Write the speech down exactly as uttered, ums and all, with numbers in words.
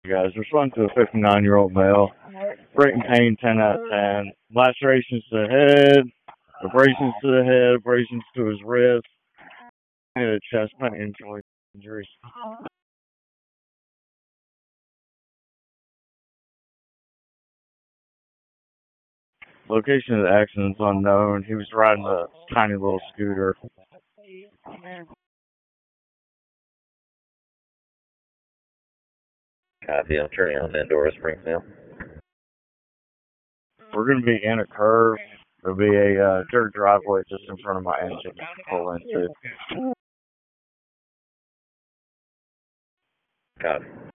Guys, respond to a fifty-nine-year-old male. Breaking pain, ten out of ten. Lacerations to the head, abrasions to the head, abrasions to his wrist, and a chest pain injuries. Location of the accident is unknown. He was riding a tiny little scooter. Copy, I'm turning on Pandora Springs now. We're going to be in a curve. There'll be a uh, dirt driveway just in front of my engine to pull into. Copy.